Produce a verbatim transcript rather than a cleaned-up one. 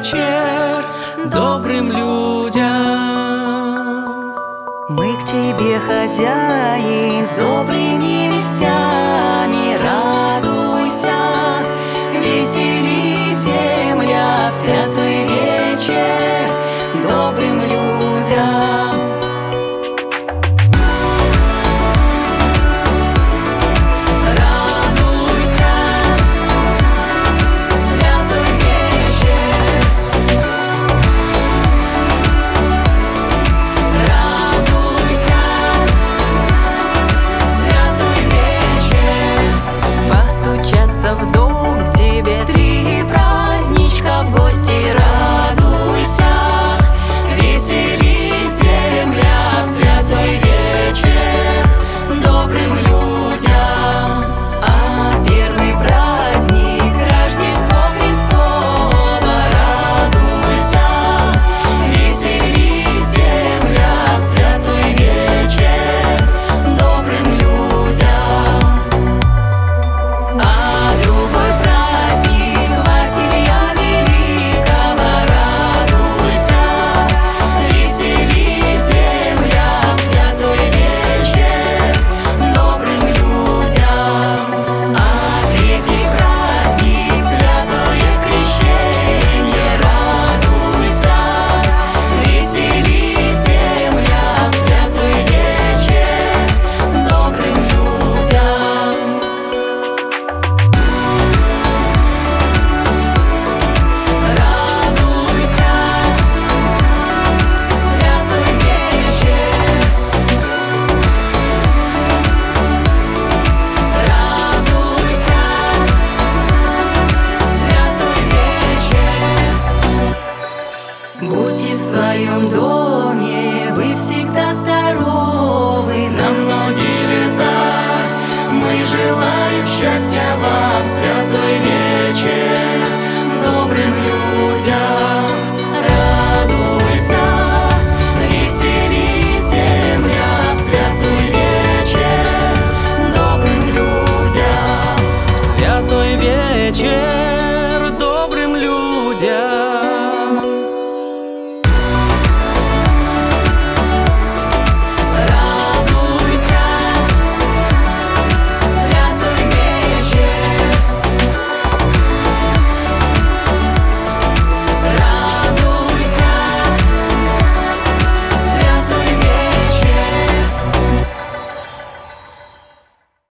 вечер добрым людям. Мы к тебе, хозяин, с добрыми вестями. Радуйся, весели земля в святой вечер добрым людям. В дом к тебе три праздничка в гости. Радуйся, весели земля в святой вечер добрым людям. А первый праздник Рождество Христово. Радуйся, весели земля в святой вечер добрым людям. А другой праздник Василия Великого. Радуйся, весели земля в святой вечер добрым людям. А третий праздник Святое Крещение. Радуйся, весели земля в святой вечер добрым людям. Будьте в своем доме, вы всегда здоровы на многие лета. Мы желаем счастья.